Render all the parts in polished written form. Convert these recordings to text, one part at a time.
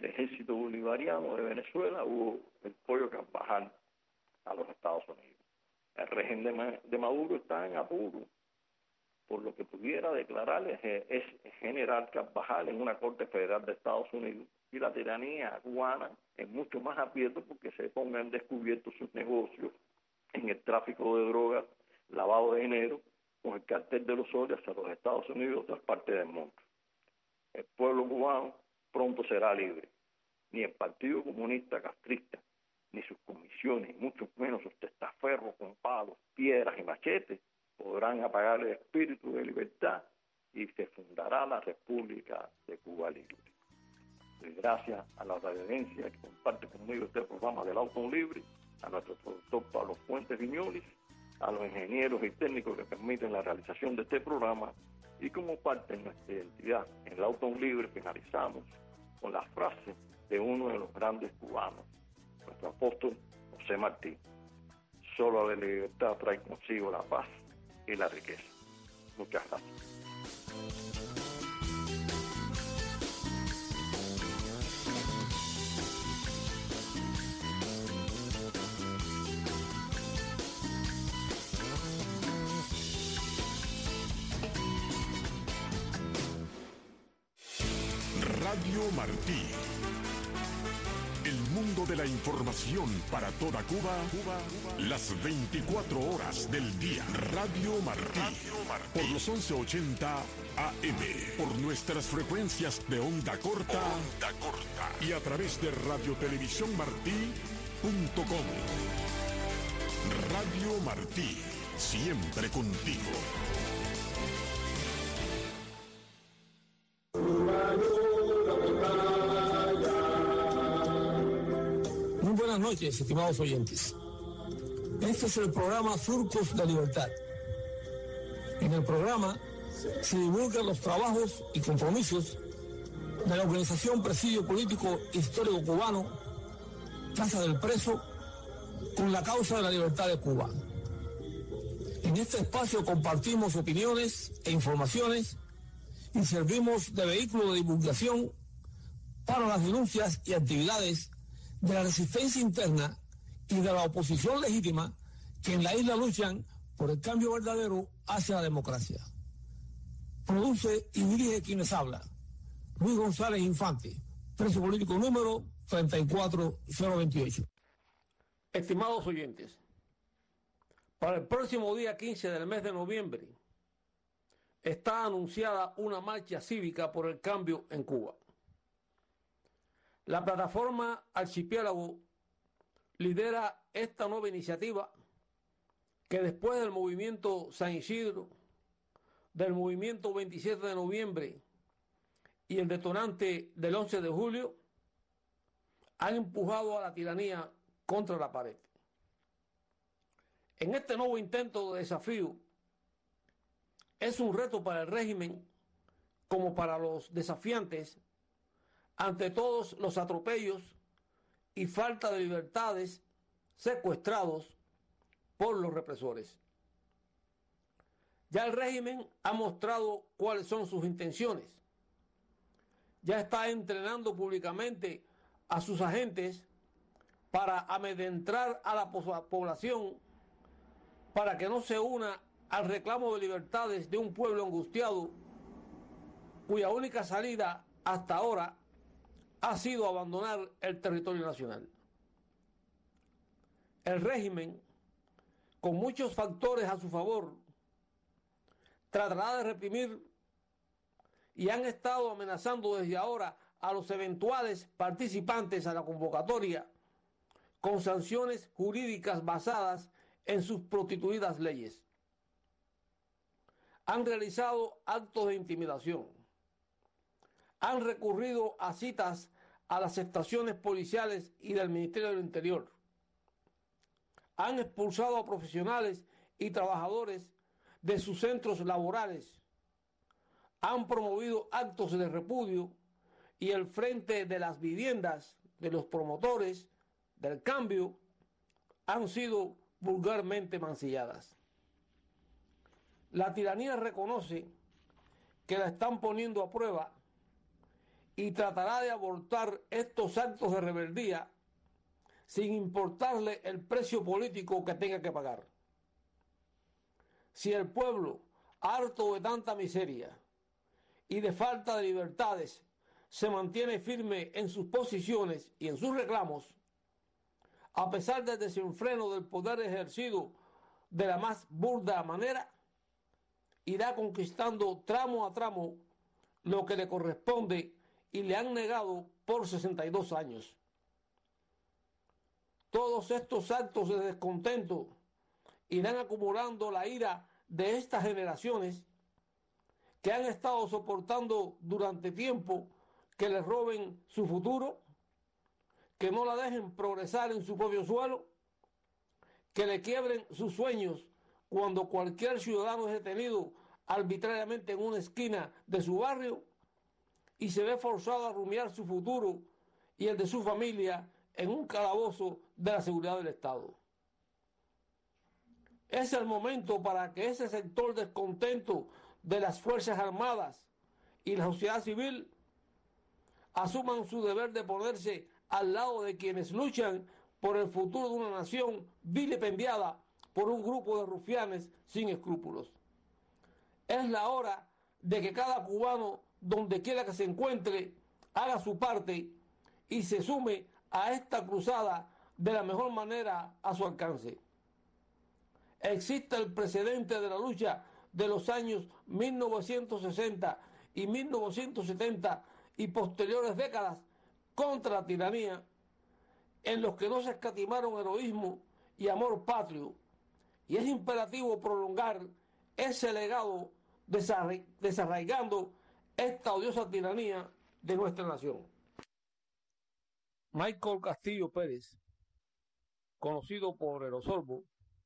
el ejército bolivariano de Venezuela, hubo el Pollo Carvajal a los Estados Unidos. El régimen de Maduro está en apuro por lo que pudiera declarar es general Carvajal en una corte federal de Estados Unidos, y la tiranía cubana es mucho más aprieto porque se pongan descubiertos sus negocios en el tráfico de drogas, lavado de dinero, con el cartel de los soles hacia los Estados Unidos y otras partes del mundo. El pueblo cubano pronto será libre. Ni el Partido Comunista Castrista, ni sus comisiones, mucho menos sus testaferros con palos, piedras y machetes, podrán apagar el espíritu de libertad y se fundará la República de Cuba Libre. Y gracias a la audiencia que comparte conmigo este programa del Auto Libre, a nuestro productor Pablo Fuentes Viñolis, a los ingenieros y técnicos que permiten la realización de este programa, y como parte de nuestra identidad en el Auto Libre finalizamos con la frase de uno de los grandes cubanos, nuestro apóstol José Martí: solo la libertad trae consigo la paz y la riqueza. Muchas gracias. Radio Martí. El mundo de la información para toda Cuba, las 24 horas del día. Radio Martí. Por los 1180 AM. Por nuestras frecuencias de onda corta. Y a través de radiotelevisiónmartí.com. Radio Martí. Siempre contigo. Muy buenas noches, estimados oyentes. Este es el programa Surcos de Libertad. En el programa se divulgan los trabajos y compromisos de la organización Presidio Político Histórico Cubano, Casa del Preso, con la causa de la libertad de Cuba. En este espacio compartimos opiniones e informaciones y servimos de vehículo de divulgación para las denuncias y actividades de la resistencia interna y de la oposición legítima que en la isla luchan por el cambio verdadero hacia la democracia. Produce y dirige quienes habla Luis González Infante, preso político número 34028. Estimados oyentes, para el próximo día 15 del mes de noviembre está anunciada una marcha cívica por el cambio en Cuba. La plataforma Archipiélago lidera esta nueva iniciativa que después del movimiento San Isidro, del movimiento 27 de noviembre y el detonante del 11 de julio han empujado a la tiranía contra la pared. En este nuevo intento de desafío es un reto para el régimen como para los desafiantes ante todos los atropellos y falta de libertades secuestrados por los represores. Ya el régimen ha mostrado cuáles son sus intenciones. Ya está entrenando públicamente a sus agentes para amedrentar a la población para que no se una al reclamo de libertades de un pueblo angustiado cuya única salida hasta ahora ha sido abandonar el territorio nacional. El régimen, con muchos factores a su favor, tratará de reprimir y han estado amenazando desde ahora a los eventuales participantes a la convocatoria con sanciones jurídicas basadas en sus prostituidas leyes. Han realizado actos de intimidación. Han recurrido a citas a las estaciones policiales y del Ministerio del Interior. Han expulsado a profesionales y trabajadores de sus centros laborales. Han promovido actos de repudio y el frente de las viviendas de los promotores del cambio han sido vulgarmente mancilladas. La tiranía reconoce que la están poniendo a prueba y tratará de abortar estos actos de rebeldía sin importarle el precio político que tenga que pagar. Si el pueblo, harto de tanta miseria y de falta de libertades, se mantiene firme en sus posiciones y en sus reclamos, a pesar del desenfreno del poder ejercido de la más burda manera, irá conquistando tramo a tramo lo que le corresponde y le han negado por 62 años. Todos estos actos de descontento irán acumulando la ira de estas generaciones que han estado soportando durante tiempo que les roben su futuro, que no la dejen progresar en su propio suelo, que le quiebren sus sueños cuando cualquier ciudadano es detenido arbitrariamente en una esquina de su barrio y se ve forzado a rumiar su futuro y el de su familia en un calabozo de la seguridad del Estado. Es el momento para que ese sector descontento de las Fuerzas Armadas y la sociedad civil asuman su deber de ponerse al lado de quienes luchan por el futuro de una nación vilipendiada por un grupo de rufianes sin escrúpulos. Es la hora de que cada cubano, donde quiera que se encuentre, haga su parte y se sume a esta cruzada de la mejor manera a su alcance. Existe el precedente de la lucha de los años 1960 y 1970 y posteriores décadas contra la tiranía, en los que no se escatimaron heroísmo y amor patrio, y es imperativo prolongar ese legado desarraigando esta odiosa tiranía de nuestra nación. Michael Castillo Pérez, conocido por el Osorbo,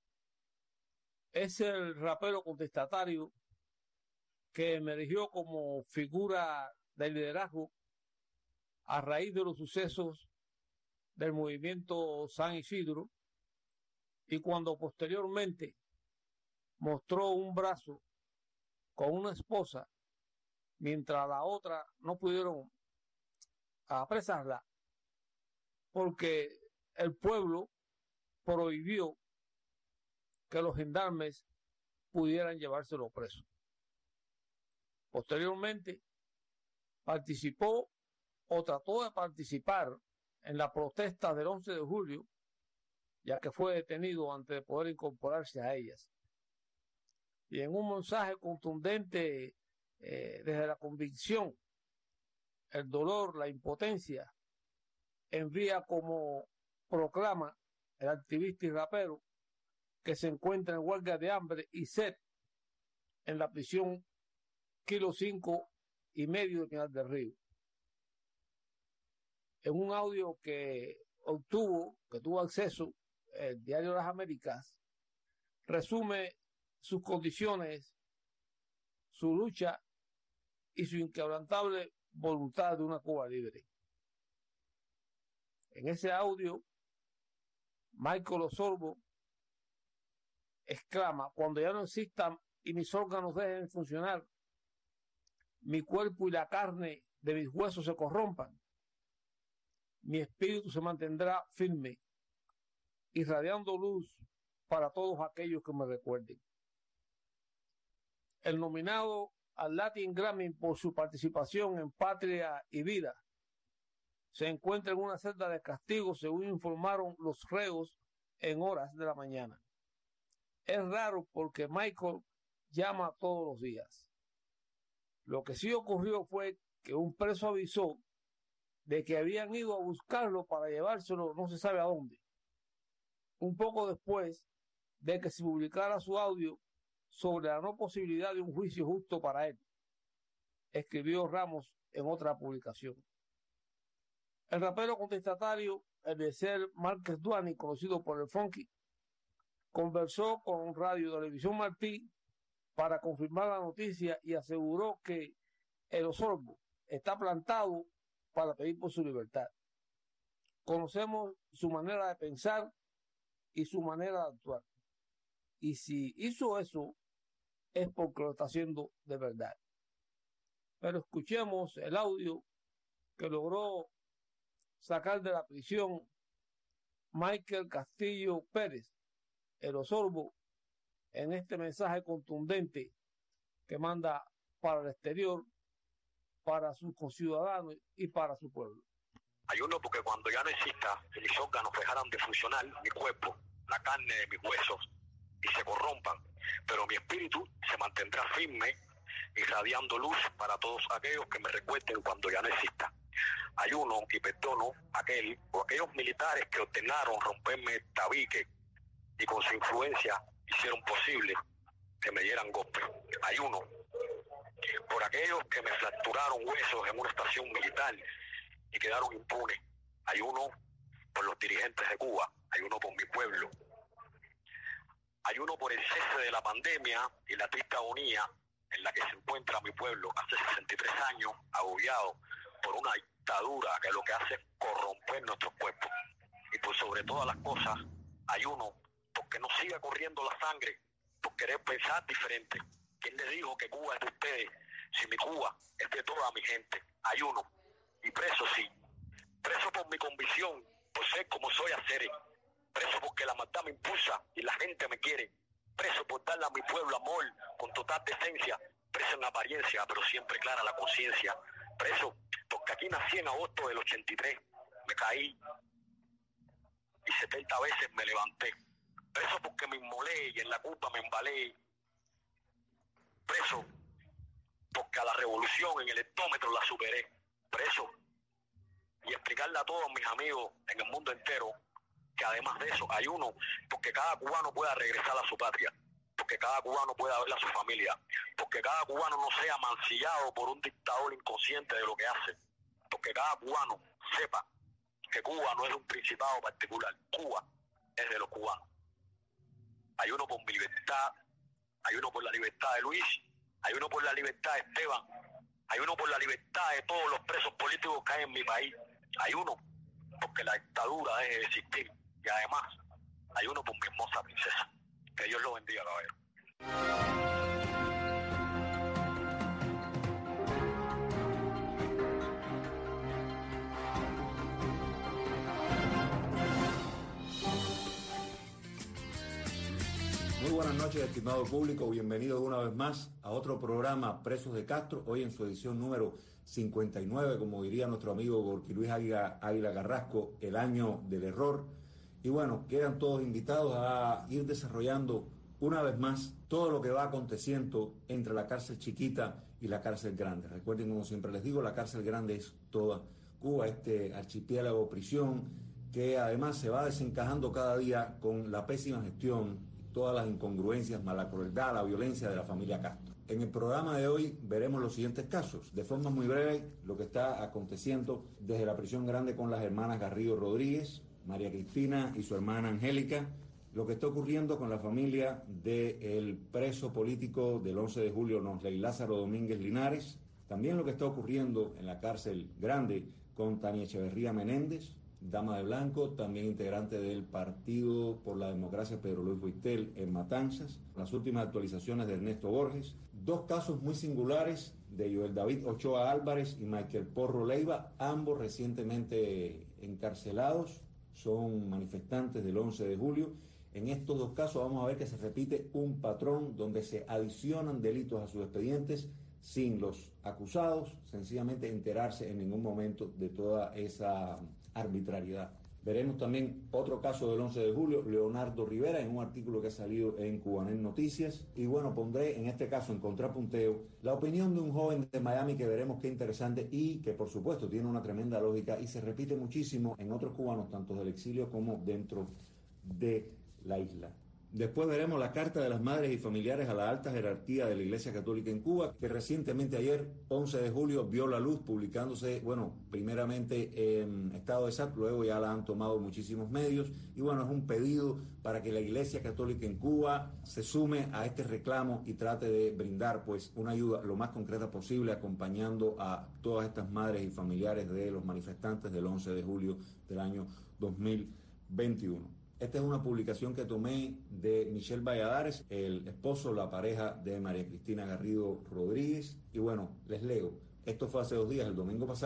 es el rapero contestatario que emergió como figura de liderazgo a raíz de los sucesos del movimiento San Isidro y cuando posteriormente mostró un brazo con una esposa mientras la otra no pudieron apresarla porque el pueblo prohibió que los gendarmes pudieran llevárselo preso. Posteriormente participó o trató de participar en la protesta del 11 de julio, ya que fue detenido antes de poder incorporarse a ellas. Y en un mensaje contundente desde la convicción, el dolor, la impotencia, envía como proclama el activista y rapero que se encuentra en huelga de hambre y sed en la prisión Kilo 5 y medio de Pinar del Río. En un audio que tuvo acceso el diario Las Américas, resume sus condiciones, su lucha y su inquebrantable voluntad de una Cuba libre. En ese audio, Michael Osorbo exclama: cuando ya no existan y mis órganos dejen de funcionar, mi cuerpo y la carne de mis huesos se corrompan, mi espíritu se mantendrá firme, irradiando luz para todos aquellos que me recuerden. El nominado al Latin Grammy por su participación en Patria y Vida se encuentra en una celda de castigo, según informaron los reos en horas de la mañana. Es raro porque Michael llama todos los días. Lo que sí ocurrió fue que un preso avisó de que habían ido a buscarlo para llevárselo no se sabe a dónde. Un poco después de que se publicara su audio sobre la no posibilidad de un juicio justo para él, escribió Ramos en otra publicación. El rapero contestatario, Eliezer Márquez Duani, conocido por el Funky, conversó con Radio Televisión Martí para confirmar la noticia y aseguró que el Osorbo está plantado para pedir por su libertad. Conocemos su manera de pensar y su manera de actuar. Y si hizo eso, es porque lo está haciendo de verdad. Pero escuchemos el audio que logró sacar de la prisión Michael Castillo Pérez, el Osorbo, en este mensaje contundente que manda para el exterior, para sus conciudadanos y para su pueblo. Ayuno porque cuando ya no exista y mis órganos dejaran de funcionar, mi cuerpo, la carne de mis huesos, y se corrompan, pero mi espíritu se mantendrá firme, irradiando luz para todos aquellos que me recuerden cuando ya no exista. Ayuno y perdono a aquel o aquellos militares que ordenaron romperme el tabique y con su influencia hicieron posible que me dieran golpe. Ayuno por aquellos que me fracturaron huesos en una estación militar y quedaron impunes. Ayuno por los dirigentes de Cuba. Ayuno por mi pueblo. Ayuno por el cese de la pandemia y la triste agonía en la que se encuentra mi pueblo hace 63 años, agobiado por una dictadura que lo que hace es corromper nuestros cuerpos. Y por sobre todas las cosas, ayuno porque no siga corriendo la sangre por querer pensar diferente. ¿Quién le dijo que Cuba es de ustedes? Si mi Cuba es de toda mi gente. Ayuno. Y preso sí. Preso por mi convicción, por ser como soy a ser. Preso porque la maldad me impulsa y la gente me quiere. Preso por darle a mi pueblo amor con total decencia. Preso en apariencia, pero siempre clara la conciencia. Preso porque aquí nací en agosto del 83. Me caí y 70 veces me levanté. Preso porque me inmolé y en la culpa me embalé. Preso porque a la revolución en el hectómetro la superé. Preso y explicarle a todos mis amigos en el mundo entero que además de eso ayuno porque cada cubano pueda regresar a su patria, porque cada cubano pueda ver a su familia, porque cada cubano no sea mancillado por un dictador inconsciente de lo que hace, porque cada cubano sepa que Cuba no es un principado particular, Cuba es de los cubanos. Ayuno por mi libertad, ayuno por la libertad de Luis, ayuno por la libertad de Esteban, ayuno por la libertad de todos los presos políticos que hay en mi país, ayuno porque la dictadura deje de existir y además ayuno por mi hermosa princesa. Que Dios lo bendiga, caballero. Muy buenas noches, estimado público. Bienvenidos una vez más a otro programa Presos de Castro, hoy en su edición número 59, como diría nuestro amigo Gorky Luis Águila Carrasco, el año del error. Y bueno, quedan todos invitados a ir desarrollando una vez más todo lo que va aconteciendo entre la cárcel chiquita y la cárcel grande. Recuerden, como siempre les digo, la cárcel grande es toda Cuba, este archipiélago prisión que además se va desencajando cada día con la pésima gestión, todas las incongruencias, la crueldad, la violencia de la familia Castro. En el programa de hoy veremos los siguientes casos. De forma muy breve, lo que está aconteciendo desde la prisión grande con las hermanas Garrido Rodríguez, María Cristina y su hermana Angélica, lo que está ocurriendo con la familia del preso político del 11 de julio, Nosley Lázaro Domínguez Linares, también lo que está ocurriendo en la cárcel grande con Tania Echeverría Menéndez, dama de blanco, también integrante del Partido por la Democracia Pedro Luis Boitel en Matanzas, las últimas actualizaciones de Ernesto Borges, dos casos muy singulares de Joel David Ochoa Álvarez y Michael Porro Leiva, ambos recientemente encarcelados, son manifestantes del 11 de julio. En estos dos casos vamos a ver que se repite un patrón donde se adicionan delitos a sus expedientes sin los acusados sencillamente enterarse en ningún momento de toda esa arbitrariedad. Veremos también otro caso del 11 de julio, Leonardo Rivera, en un artículo que ha salido en Cubanet Noticias. Y bueno, pondré en este caso en contrapunteo la opinión de un joven de Miami que veremos qué interesante y que por supuesto tiene una tremenda lógica y se repite muchísimo en otros cubanos, tanto del exilio como dentro de la isla. Después veremos la carta de las madres y familiares a la alta jerarquía de la Iglesia Católica en Cuba, que recientemente ayer, 11 de julio, vio la luz publicándose, primeramente en estado de SAT, luego ya la han tomado muchísimos medios, y bueno, es un pedido para que la Iglesia Católica en Cuba se sume a este reclamo y trate de brindar pues una ayuda lo más concreta posible, acompañando a todas estas madres y familiares de los manifestantes del 11 de julio del año 2021. Esta es una publicación que tomé de Michelle Valladares, el esposo, la pareja de María Cristina Garrido Rodríguez. Y bueno, les leo. Esto fue hace 2 días, el domingo pasado.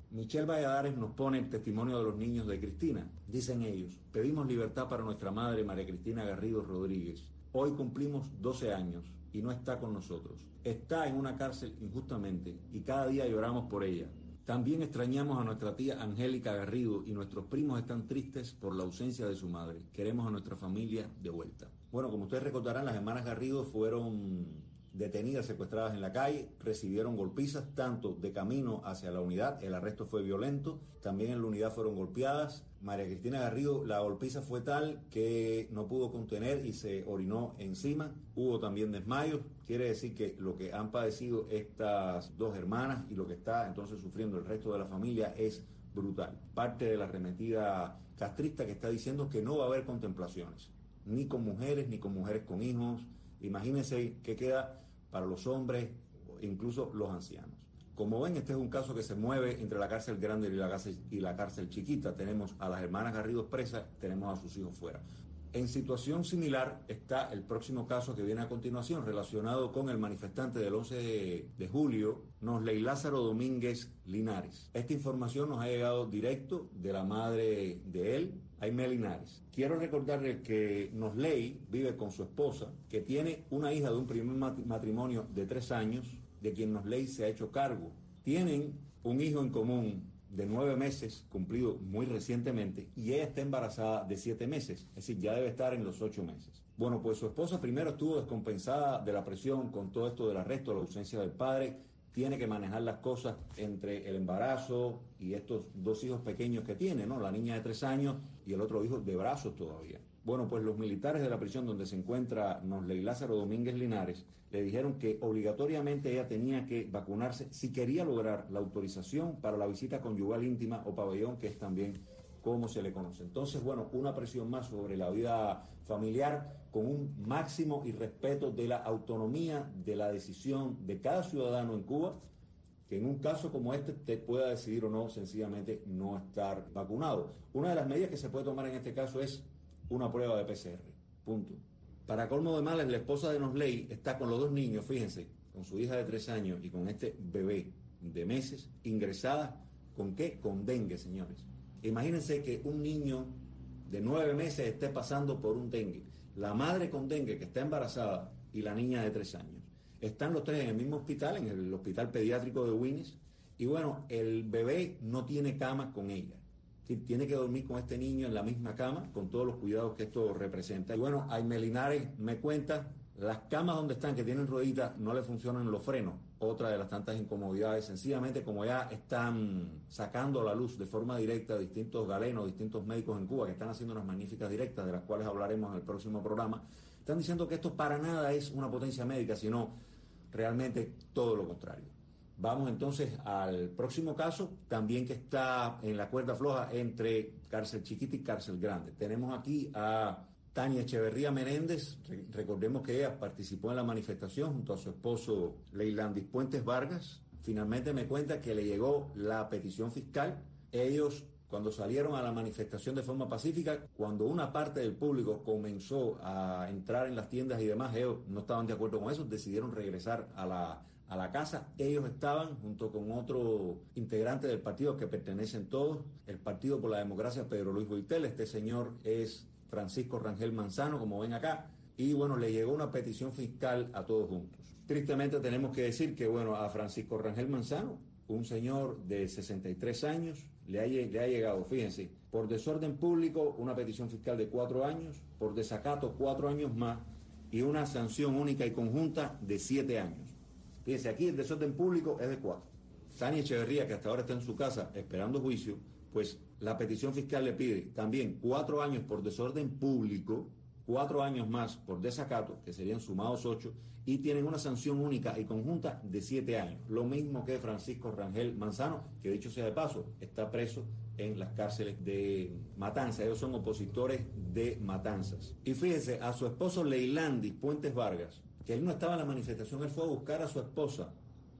Michelle Valladares nos pone el testimonio de los niños de Cristina. Dicen ellos: pedimos libertad para nuestra madre María Cristina Garrido Rodríguez. Hoy cumplimos 12 años y no está con nosotros. Está en una cárcel injustamente y cada día lloramos por ella. También extrañamos a nuestra tía Angélica Garrido y nuestros primos están tristes por la ausencia de su madre. Queremos a nuestra familia de vuelta. Bueno, como ustedes recordarán, las hermanas Garrido fueron detenidas, secuestradas en la calle, recibieron golpizas tanto de camino hacia la unidad, el arresto fue violento, también en la unidad fueron golpeadas. María Cristina Garrido, la golpiza fue tal que no pudo contener y se orinó encima, hubo también desmayos. Quiere decir que lo que han padecido estas dos hermanas y lo que está entonces sufriendo el resto de la familia es brutal. Parte de la arremetida castrista que está diciendo que no va a haber contemplaciones, ni con mujeres con hijos. Imagínense qué queda para los hombres, incluso los ancianos. Como ven, este es un caso que se mueve entre la cárcel grande y la cárcel chiquita. Tenemos a las hermanas Garrido presas, tenemos a sus hijos fuera. En situación similar está el próximo caso que viene a continuación, relacionado con el manifestante del 11 de julio, Nosley Lázaro Domínguez Linares. Esta información nos ha llegado directo de la madre de él, Aimé Linares. Quiero recordarles que Nosley vive con su esposa, que tiene una hija de un primer matrimonio de 3 años, de quien Nosley se ha hecho cargo. Tienen un hijo en común de 9 meses, cumplido muy recientemente, y ella está embarazada de 7 meses, es decir, ya debe estar en los 8 meses. Bueno, pues su esposa primero estuvo descompensada de la presión con todo esto del arresto, la ausencia del padre, tiene que manejar las cosas entre el embarazo y estos 2 hijos pequeños que tiene, ¿no? La niña de 3 años y el otro hijo de brazos todavía. Bueno, pues los militares de la prisión donde se encuentra Nosley Lázaro Domínguez Linares le dijeron que obligatoriamente ella tenía que vacunarse si quería lograr la autorización para la visita conyugal íntima o pabellón, que es también como se le conoce. Entonces, bueno, una presión más sobre la vida familiar con un máximo y respeto de la autonomía de la decisión de cada ciudadano en Cuba, que en un caso como este te pueda decidir o no sencillamente no estar vacunado. Una de las medidas que se puede tomar en este caso es una prueba de PCR, punto. Para colmo de males, la esposa de Nosley está con los 2 niños, fíjense, con su hija de 3 años y con este bebé de meses, ingresada, ¿con qué? Con dengue, señores. Imagínense que un niño de 9 meses esté pasando por un dengue, la madre con dengue que está embarazada y la niña de 3 años. Están los 3 en el mismo hospital, en el hospital pediátrico de Winnes, y bueno, el bebé no tiene cama con ella. Tiene que dormir con este niño en la misma cama, con todos los cuidados que esto representa. Y bueno, Aimé Linares me cuenta, las camas donde están, que tienen rueditas, no le funcionan los frenos. Otra de las tantas incomodidades, sencillamente como ya están sacando a la luz de forma directa distintos galenos, distintos médicos en Cuba, que están haciendo unas magníficas directas, de las cuales hablaremos en el próximo programa, están diciendo que esto para nada es una potencia médica, sino realmente todo lo contrario. Vamos entonces al próximo caso, también que está en la cuerda floja entre cárcel chiquita y cárcel grande. Tenemos aquí a Tania Echeverría Menéndez. Recordemos que ella participó en la manifestación junto a su esposo Leilandis Puentes Vargas. Finalmente me cuenta que le llegó la petición fiscal. Ellos, cuando salieron a la manifestación de forma pacífica, cuando una parte del público comenzó a entrar en las tiendas y demás, ellos no estaban de acuerdo con eso, decidieron regresar a la casa. Ellos estaban junto con otro integrante del partido que pertenecen todos, el Partido por la Democracia, Pedro Luis Boitel. Este señor es Francisco Rangel Manzano, como ven acá, y bueno, le llegó una petición fiscal a todos juntos. Tristemente tenemos que decir que bueno, a Francisco Rangel Manzano, un señor de 63 años, le ha llegado, fíjense, por desorden público una petición fiscal de 4 años, por desacato 4 años más y una sanción única y conjunta de 7 años. Fíjense, aquí el desorden público es de 4. Tania Echeverría, que hasta ahora está en su casa esperando juicio, pues la petición fiscal le pide también 4 años por desorden público, 4 años más por desacato, que serían sumados 8, y tienen una sanción única y conjunta de 7 años. Lo mismo que Francisco Rangel Manzano, que dicho sea de paso, está preso en las cárceles de Matanzas. Ellos son opositores de Matanzas. Y fíjense, a su esposo Leilandis Puentes Vargas, que él no estaba en la manifestación, él fue a buscar a su esposa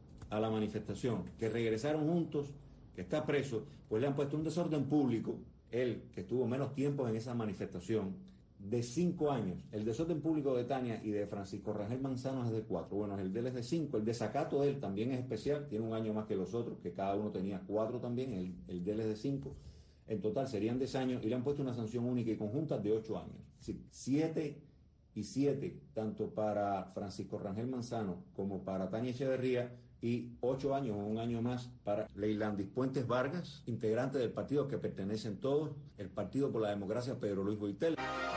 a la manifestación, que regresaron juntos, que está preso, pues le han puesto un desorden público, él que estuvo menos tiempo en esa manifestación, de 5 años. El desorden público de Tania y de Francisco Rangel Manzano es de 4. Bueno, el de él es de 5. El desacato de él también es especial, tiene un año más que los otros, que cada uno tenía 4 también, el de él es de 5. En total serían 10 años y le han puesto una sanción única y conjunta de 8 años. Es decir, 7 y 7, tanto para Francisco Rangel Manzano como para Tania Echeverría, y 8 años o un año más para Leilandis Puentes Vargas, integrante del partido que pertenecen todos, el Partido por la Democracia Pedro Luis Boitel.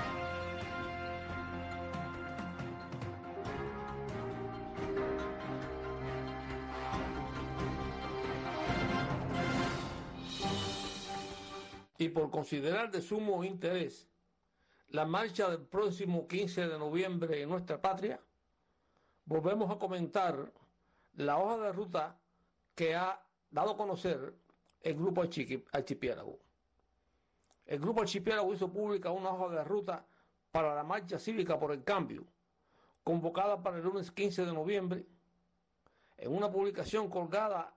Y por considerar de sumo interés la marcha del próximo 15 de noviembre en nuestra patria, volvemos a comentar la hoja de ruta que ha dado a conocer el Grupo Archipiélago. El Grupo Archipiélago hizo pública una hoja de ruta para la marcha cívica por el cambio, convocada para el lunes 15 de noviembre. En una publicación colgada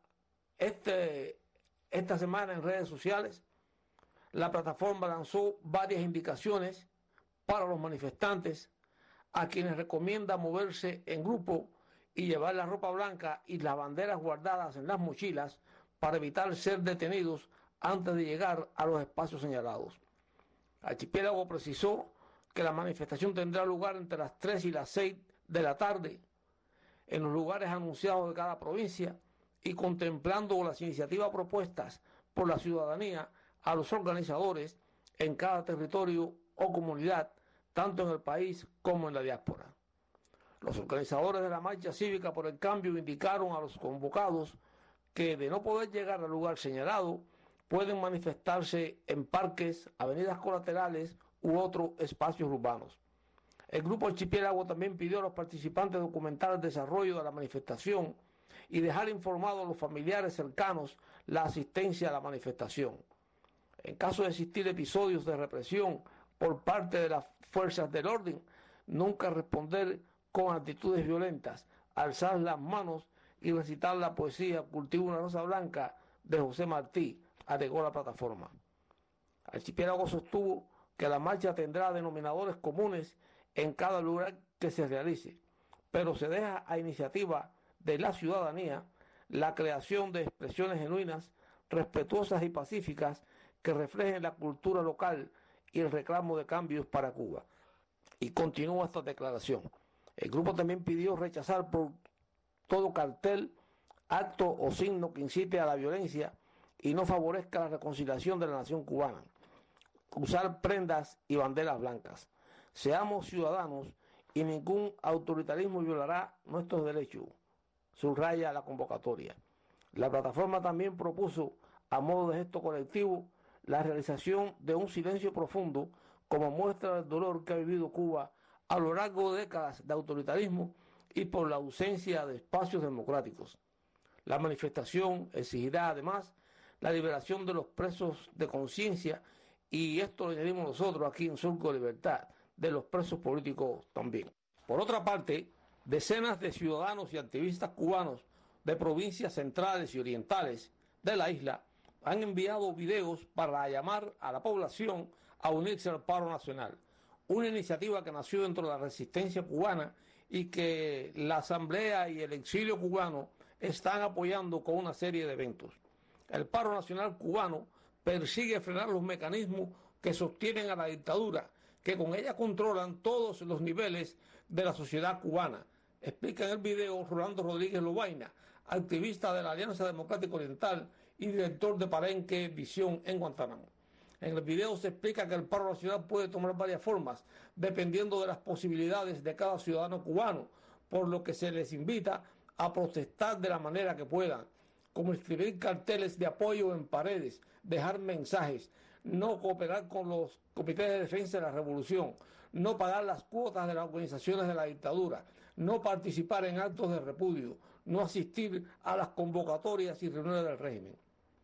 esta semana en redes sociales, la plataforma lanzó varias indicaciones para los manifestantes, a quienes recomienda moverse en grupo y llevar la ropa blanca y las banderas guardadas en las mochilas para evitar ser detenidos antes de llegar a los espacios señalados. Archipiélago precisó que la manifestación tendrá lugar entre las 3 y las 6 de la tarde en los lugares anunciados de cada provincia y contemplando las iniciativas propuestas por la ciudadanía a los organizadores en cada territorio o comunidad, tanto en el país como en la diáspora. Los organizadores de la marcha cívica por el cambio indicaron a los convocados que, de no poder llegar al lugar señalado, pueden manifestarse en parques, avenidas colaterales u otros espacios urbanos. El Grupo Archipiélago también pidió a los participantes documentar el desarrollo de la manifestación y dejar informados a los familiares cercanos la asistencia a la manifestación. En caso de existir episodios de represión por parte de las fuerzas del orden, nunca responder con actitudes violentas, alzar las manos y recitar la poesía Cultivo una rosa blanca de José Martí, agregó la plataforma. Archipiélago sostuvo que la marcha tendrá denominadores comunes en cada lugar que se realice, pero se deja a iniciativa de la ciudadanía la creación de expresiones genuinas, respetuosas y pacíficas que reflejen la cultura local y el reclamo de cambios para Cuba. Y continúa esta declaración. El grupo también pidió rechazar por todo cartel, acto o signo que incite a la violencia y no favorezca la reconciliación de la nación cubana. Usar prendas y banderas blancas. Seamos ciudadanos y ningún autoritarismo violará nuestros derechos, subraya la convocatoria. La plataforma también propuso, a modo de gesto colectivo, la realización de un silencio profundo como muestra del dolor que ha vivido Cuba a lo largo de décadas de autoritarismo y por la ausencia de espacios democráticos. La manifestación exigirá además la liberación de los presos de conciencia, y esto lo añadimos nosotros aquí en Surco de Libertad, de los presos políticos también. Por otra parte, decenas de ciudadanos y activistas cubanos de provincias centrales y orientales de la isla han enviado videos para llamar a la población a unirse al paro nacional, una iniciativa que nació dentro de la resistencia cubana y que la Asamblea y el exilio cubano están apoyando con una serie de eventos. El paro nacional cubano persigue frenar los mecanismos que sostienen a la dictadura, que con ella controlan todos los niveles de la sociedad cubana, explica en el video Rolando Rodríguez Lobaina, activista de la Alianza Democrática Oriental y director de Palenque Visión en Guantánamo. En el video se explica que el paro nacional puede tomar varias formas, dependiendo de las posibilidades de cada ciudadano cubano, por lo que se les invita a protestar de la manera que puedan, como escribir carteles de apoyo en paredes, dejar mensajes, no cooperar con los comités de defensa de la revolución, no pagar las cuotas de las organizaciones de la dictadura, no participar en actos de repudio, no asistir a las convocatorias y reuniones del régimen.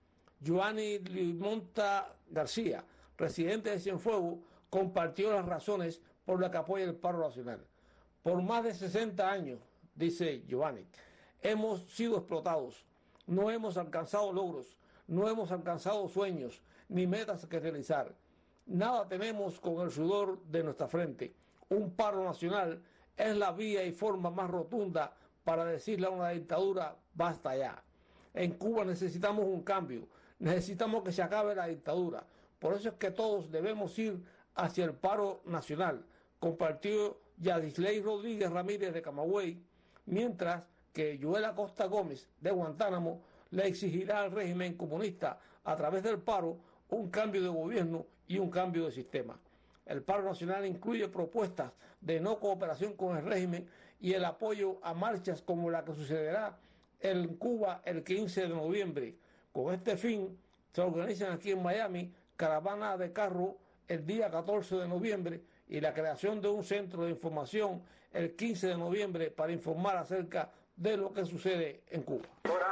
Joanny Limonta García, residente de Cienfuegos, compartió las razones por las que apoya el paro nacional. Por más de 60 años, dice Joanny, hemos sido explotados, no hemos alcanzado logros, no hemos alcanzado sueños ni metas que realizar. Nada tenemos con el sudor de nuestra frente. Un paro nacional es la vía y forma más rotunda para decirle a una dictadura, basta ya. En Cuba necesitamos un cambio, necesitamos que se acabe la dictadura. Por eso es que todos debemos ir hacia el paro nacional, compartió Yadisley Rodríguez Ramírez de Camagüey, mientras que Joel Acosta Gómez de Guantánamo le exigirá al régimen comunista a través del paro un cambio de gobierno y un cambio de sistema. El paro nacional incluye propuestas de no cooperación con el régimen y el apoyo a marchas como la que sucederá en Cuba el 15 de noviembre. Con este fin, se organizan aquí en Miami caravanas de carro el día 14 de noviembre y la creación de un centro de información el 15 de noviembre para informar acerca de lo que sucede en Cuba.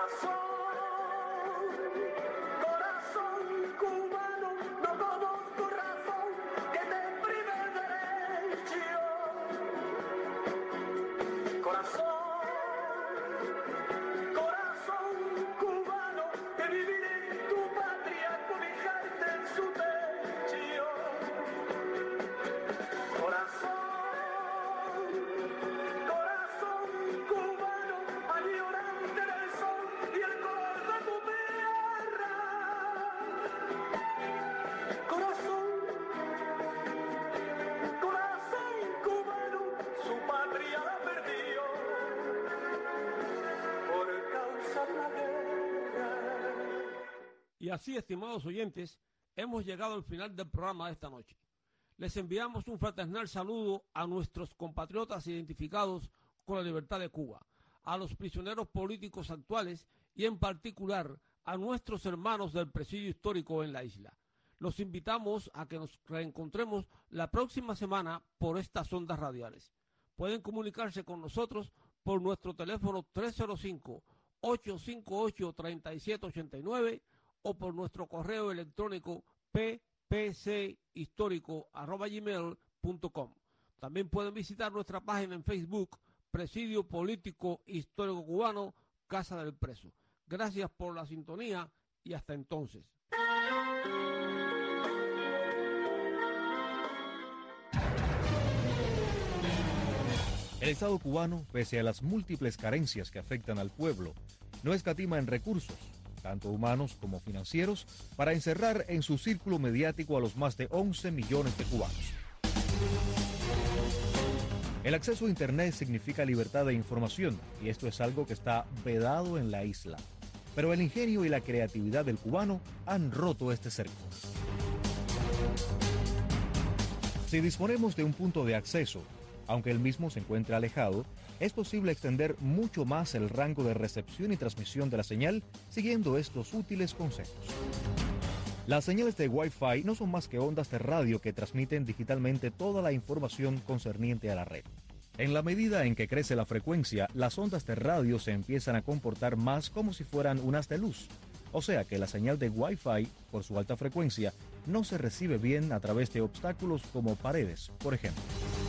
Y así, estimados oyentes, hemos llegado al final del programa de esta noche. Les enviamos un fraternal saludo a nuestros compatriotas identificados con la libertad de Cuba, a los prisioneros políticos actuales y en particular a nuestros hermanos del presidio histórico en la isla. Los invitamos a que nos reencontremos la próxima semana por estas ondas radiales. Pueden comunicarse con nosotros por nuestro teléfono 305-858-3789 o por nuestro correo electrónico ppchistórico@gmail.com. También pueden visitar nuestra página en Facebook, Presidio Político Histórico Cubano, Casa del Preso. Gracias por la sintonía y hasta entonces. El Estado cubano, pese a las múltiples carencias que afectan al pueblo, no escatima en recursos, tanto humanos como financieros, para encerrar en su círculo mediático a los más de 11 millones de cubanos. El acceso a Internet significa libertad de información, y esto es algo que está vedado en la isla. Pero el ingenio y la creatividad del cubano han roto este cerco. Si disponemos de un punto de acceso, aunque el mismo se encuentre alejado, es posible extender mucho más el rango de recepción y transmisión de la señal siguiendo estos útiles consejos. Las señales de Wi-Fi no son más que ondas de radio que transmiten digitalmente toda la información concerniente a la red. En la medida en que crece la frecuencia, las ondas de radio se empiezan a comportar más como si fueran un haz de luz. O sea que la señal de Wi-Fi, por su alta frecuencia, no se recibe bien a través de obstáculos como paredes, por ejemplo.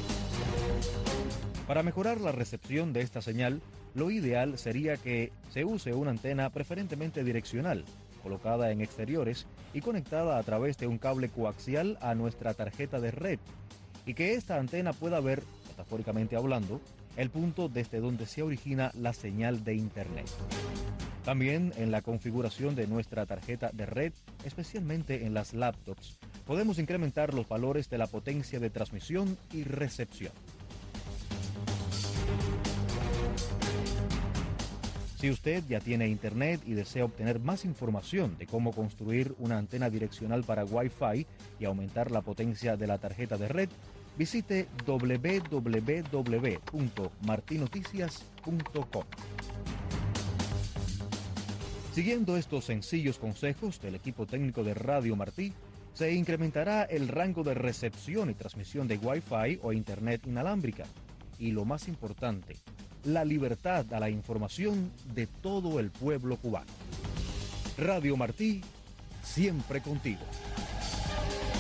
Para mejorar la recepción de esta señal, lo ideal sería que se use una antena preferentemente direccional, colocada en exteriores y conectada a través de un cable coaxial a nuestra tarjeta de red, y que esta antena pueda ver, metafóricamente hablando, el punto desde donde se origina la señal de Internet. También en la configuración de nuestra tarjeta de red, especialmente en las laptops, podemos incrementar los valores de la potencia de transmisión y recepción. Si usted ya tiene Internet y desea obtener más información de cómo construir una antena direccional para Wi-Fi y aumentar la potencia de la tarjeta de red, visite www.martinoticias.com. Siguiendo estos sencillos consejos del equipo técnico de Radio Martí, se incrementará el rango de recepción y transmisión de Wi-Fi o Internet inalámbrica. Y lo más importante, la libertad a la información de todo el pueblo cubano. Radio Martí, siempre contigo.